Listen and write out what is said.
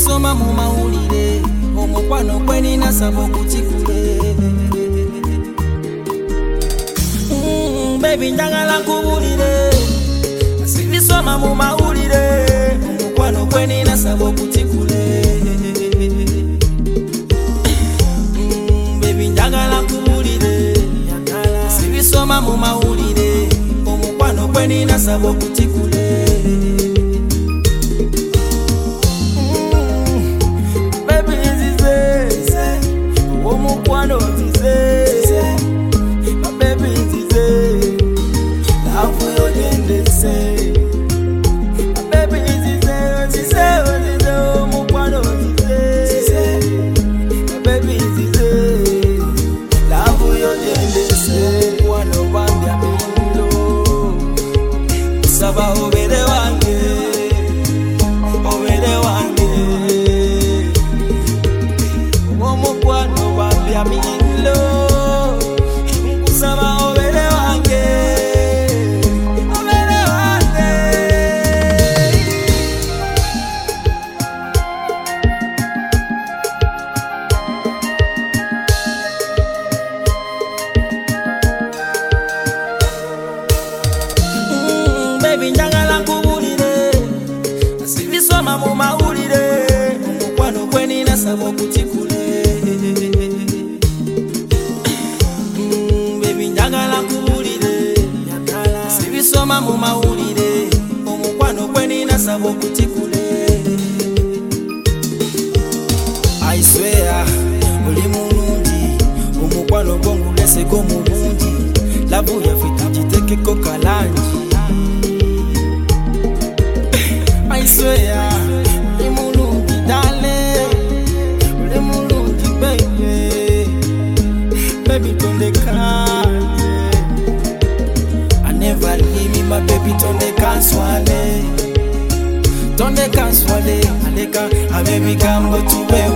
Sibisoma mu mawulire omukwano gweni nasaba okutikule. Baby njagala nkubulire sibisoma mu mawulire omukwano gweni nasaba okutikule. Baby njagala nkubulire sibisoma mu mawulire omukwano gweni nasaba okutikule. Saba obere wange, obere wange, omukwano wambya milo. Saba obere wange, obere wange. Baby njagala nkubulire sibisoma mu mawulire omukwano gweni nasaba okutikule. Baby njagala nkubulire sibisoma mu mawulire omukwano gweni nasaba okutikule. I swear oli mulungi omukwano gwo nguleseko mu bungi lavu yaffe tugitekeko kalangi. I swear, lemulungi darling, lemulungi baby, baby tonde kanje. I never leave me, my baby tonde kanswale, aleka, a baby come go to bed.